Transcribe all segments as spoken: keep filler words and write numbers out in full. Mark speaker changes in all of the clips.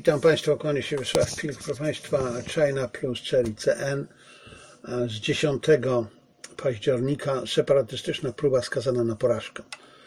Speaker 1: Witam Państwa, kłania się Wiesław Pilch, proszę Państwa, China plus C L I C N z dziesiątego października, separatystyczna próba skazana na porażkę.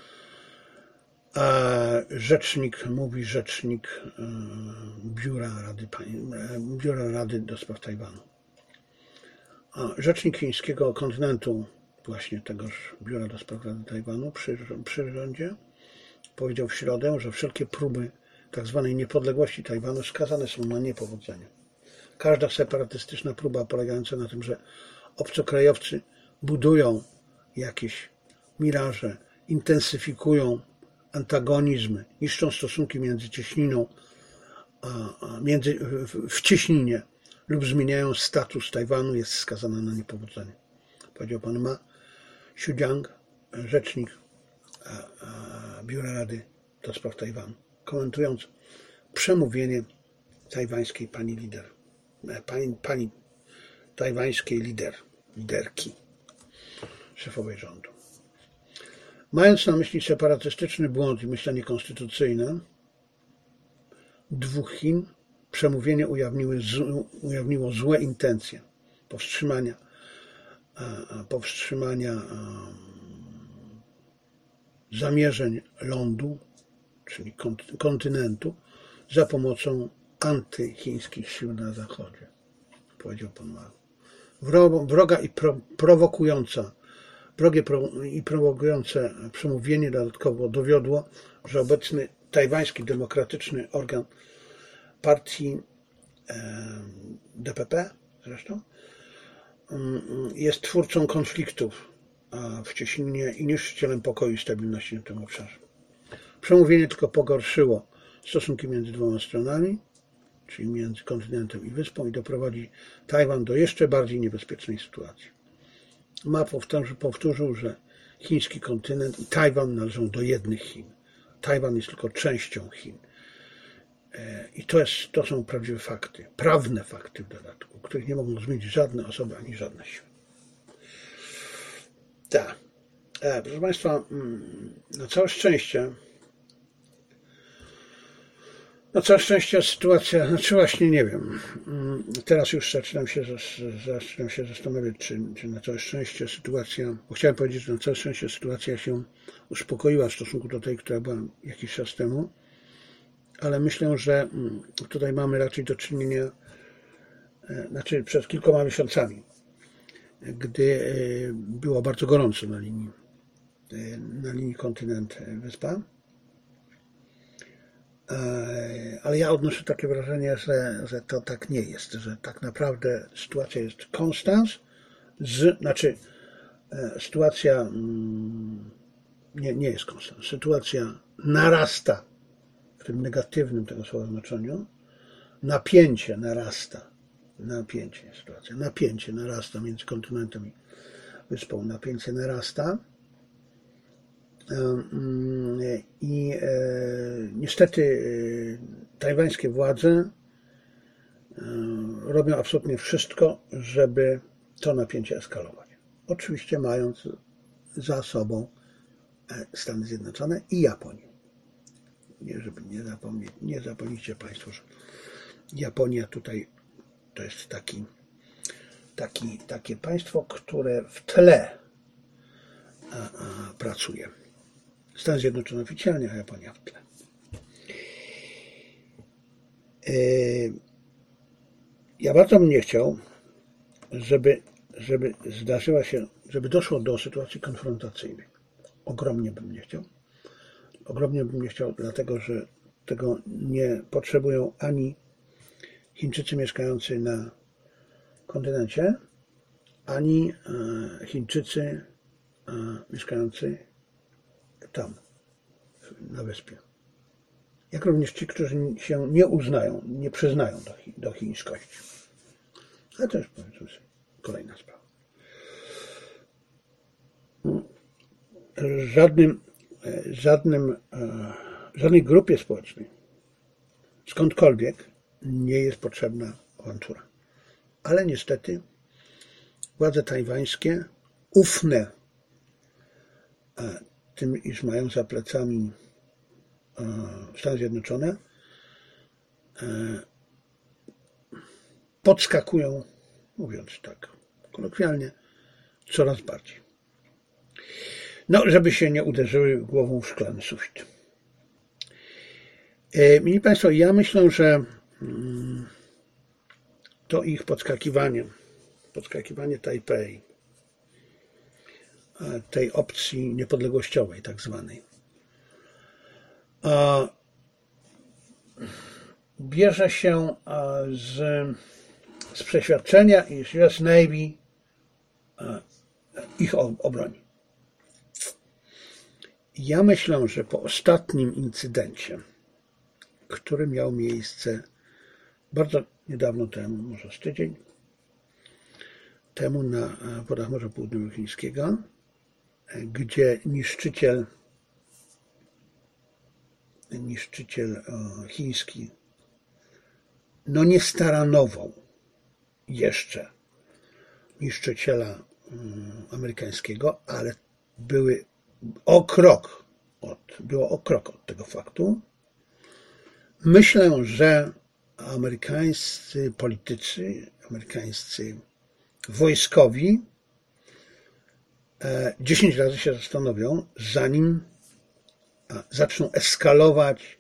Speaker 1: Rzecznik, mówi rzecznik Biura Rady, Biura Rady do Spraw Tajwanu. Rzecznik chińskiego kontynentu, właśnie tegoż Biura do Spraw Rady Tajwanu przy, przy rządzie, powiedział w środę, że wszelkie próby tak zwanej niepodległości Tajwanu skazane są na niepowodzenie. Każda separatystyczna próba polegająca na tym, że obcokrajowcy budują jakieś miraże, intensyfikują antagonizmy, niszczą stosunki między cieśniną, a, a między, w, w cieśninie lub zmieniają status Tajwanu, jest skazana na niepowodzenie. Powiedział pan Ma Xujiang, rzecznik a, a, Biura Rady do Spraw Tajwanu, komentując przemówienie tajwańskiej pani lider, pani, pani tajwańskiej lider, liderki, szefowej rządu. Mając na myśli separatystyczny błąd i myślenie konstytucyjne dwóch Chin, przemówienie ujawniły, ujawniło złe intencje powstrzymania, powstrzymania zamierzeń lądu, czyli kontynentu, za pomocą antychińskich sił na zachodzie, powiedział pan Ma. Wroga i pro, prowokująca, wrogie pro, i prowokujące przemówienie dodatkowo dowiodło, że obecny tajwański demokratyczny organ partii e, D P P zresztą jest twórcą konfliktów w cieśninie i niszczycielem pokoju i stabilności na tym obszarze. Przemówienie tylko pogorszyło stosunki między dwoma stronami, czyli między kontynentem i wyspą, i doprowadzi Tajwan do jeszcze bardziej niebezpiecznej sytuacji. Ma powtórzył, powtórzył, że chiński kontynent i Tajwan należą do jednych Chin. Tajwan jest tylko częścią Chin. I to, jest, to są prawdziwe fakty, prawne fakty w dodatku, których nie mogą zmienić żadne osoby ani żadne siły. Tak. Proszę Państwa, na całe szczęście Na całe szczęście sytuacja, znaczy właśnie nie wiem, teraz już zaczynam się, zaczynam się zastanawiać, czy, czy na całe szczęście sytuacja, bo chciałem powiedzieć, że na całe szczęście sytuacja się uspokoiła w stosunku do tej, która była jakiś czas temu, ale myślę, że tutaj mamy raczej do czynienia, znaczy przed kilkoma miesiącami, gdy było bardzo gorąco na linii, na linii kontynent-wyspa. Ale ja odnoszę takie wrażenie, że, że to tak nie jest, że tak naprawdę sytuacja jest konstans, z, znaczy sytuacja nie, nie jest konstans, sytuacja narasta w tym negatywnym tego słowa znaczeniu, napięcie narasta, napięcie, sytuacja, napięcie narasta między kontynentem i wyspą, napięcie narasta. I e, niestety e, tajwańskie władze e, robią absolutnie wszystko, żeby to napięcie eskalować. Oczywiście mając za sobą Stany Zjednoczone i Japonię. Nie, żeby nie zapomnieć, nie zapomnijcie Państwo, że Japonia tutaj to jest taki, taki, takie państwo, które w tle a, a, pracuje. Stany Zjednoczone oficjalnie, a Japonia w tle. Ja bardzo bym nie chciał, żeby, żeby zdarzyła się, żeby doszło do sytuacji konfrontacyjnej. Ogromnie bym nie chciał. Ogromnie bym nie chciał, dlatego że tego nie potrzebują ani Chińczycy mieszkający na kontynencie, ani Chińczycy mieszkający tam, na wyspie. Jak również ci, którzy się nie uznają, nie przyznają do, chi, do chińskości. Ale to już powiedzmy sobie kolejna sprawa. Żadnym, żadnym, żadnej grupie społecznej, skądkolwiek, nie jest potrzebna awantura. Ale niestety władze tajwańskie, ufne tym, iż mają za plecami Stany Zjednoczone, podskakują, mówiąc tak kolokwialnie, coraz bardziej. No, żeby się nie uderzyły głową w szklany sufit. Mili Państwo, ja myślę, że to ich podskakiwanie, podskakiwanie Tajpej, tej opcji niepodległościowej tak zwanej, bierze się z, z przeświadczenia, iż U S Navy ich obroni. Ja myślę, że po ostatnim incydencie, który miał miejsce bardzo niedawno temu, może z tydzień temu na wodach Morza Południowochińskiego, gdzie niszczyciel, niszczyciel chiński no nie staranował jeszcze niszczyciela amerykańskiego, ale były o krok od, było o krok od tego faktu. Myślę, że amerykańscy politycy, amerykańscy wojskowi dziesięć razy się zastanowią, zanim zaczną eskalować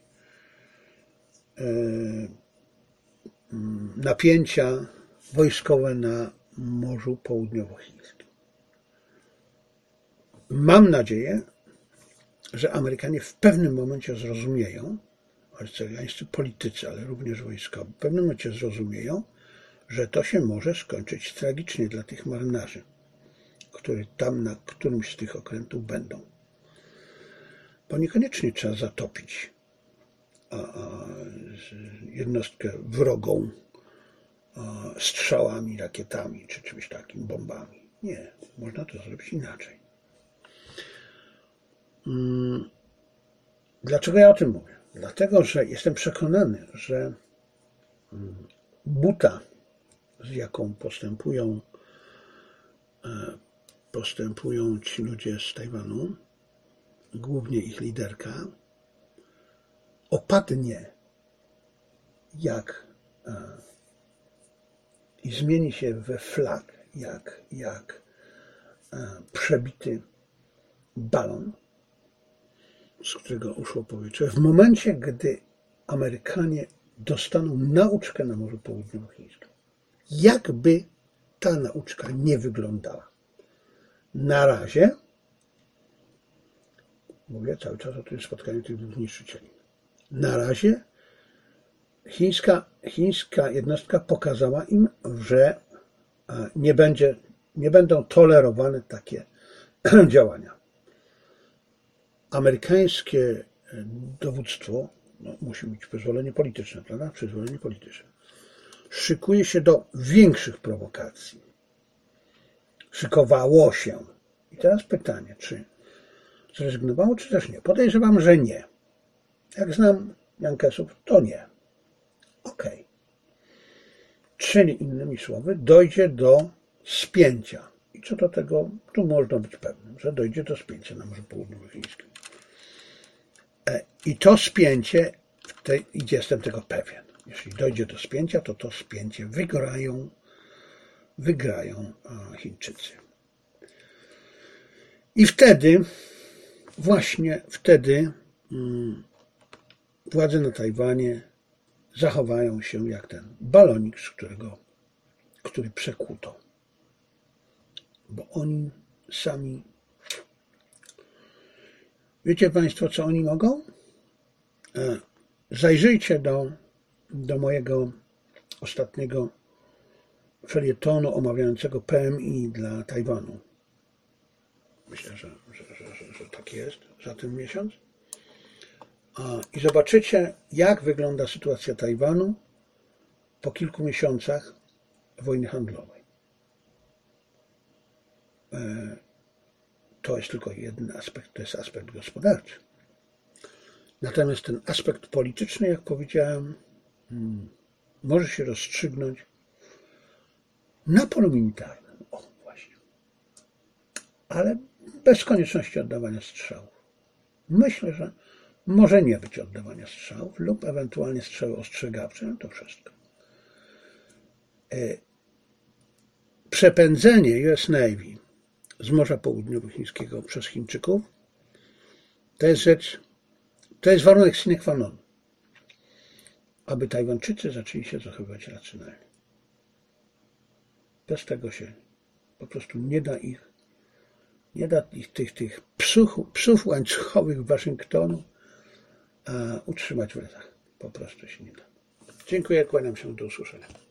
Speaker 1: napięcia wojskowe na Morzu Południowochińskim. Mam nadzieję, że Amerykanie w pewnym momencie zrozumieją, amerykańscy politycy, ale również wojskowi, w pewnym momencie zrozumieją, że to się może skończyć tragicznie dla tych marynarzy, którzy tam na którymś z tych okrętów będą. Bo niekoniecznie trzeba zatopić a, a, jednostkę wrogą a, strzałami, rakietami czy czymś takim, bombami. Nie, można to zrobić inaczej. Hmm. Dlaczego ja o tym mówię? Dlatego, że jestem przekonany, że buta, z jaką postępują, postępują ci ludzie z Tajwanu, głównie ich liderka, opadnie jak i zmieni się we flag, jak, jak przebity balon, z którego uszło powietrze, w momencie, gdy Amerykanie dostaną nauczkę na Morzu Południowochińskim. Jakby ta nauczka nie wyglądała. Na razie, mówię cały czas o tym spotkaniu tych dwóch niszczycieli, na razie chińska, chińska jednostka pokazała im, że nie, będzie, nie będą tolerowane takie działania. Amerykańskie dowództwo, no, musi mieć przyzwolenie polityczne, prawda? Przyzwolenie polityczne. Szykuje się do większych prowokacji. Szykowało się. I teraz pytanie, czy zrezygnowało, czy też nie? Podejrzewam, że nie. Jak znam Jankesów, to nie. Okej. Okay. Czyli innymi słowy, dojdzie do spięcia. I co do tego, tu można być pewnym, że dojdzie do spięcia na Morzu Południowochińskim. I to spięcie, jestem tego pewien, jeśli dojdzie do spięcia, to to spięcie wygrają, wygrają Chińczycy. I wtedy, właśnie wtedy władze na Tajwanie zachowają się jak ten balonik, z którego, który przekłuto. Bo oni sami... Wiecie Państwo, co oni mogą? Zajrzyjcie do, do mojego ostatniego felietonu omawiającego P M I dla Tajwanu. Myślę, że, że, że, że, że tak jest za ten miesiąc. I zobaczycie, jak wygląda sytuacja Tajwanu po kilku miesiącach wojny handlowej. To jest tylko jeden aspekt, to jest aspekt gospodarczy. Natomiast ten aspekt polityczny, jak powiedziałem, może się rozstrzygnąć na polu militarnym. O, właśnie. Ale bez konieczności oddawania strzałów. Myślę, że Może nie być oddawania strzałów lub ewentualnie strzały ostrzegawcze, no to wszystko. Przepędzenie U S Navy z Morza Południowochińskiego przez Chińczyków to jest rzecz, to jest warunek sine qua non, aby Tajwańczycy zaczęli się zachowywać racjonalnie. Bez tego się po prostu nie da ich, nie da ich tych, tych psów, psów łańcuchowych Waszyngtonu a utrzymać w ryzach. Po prostu się nie da. Dziękuję, kłaniam się, do usłyszenia.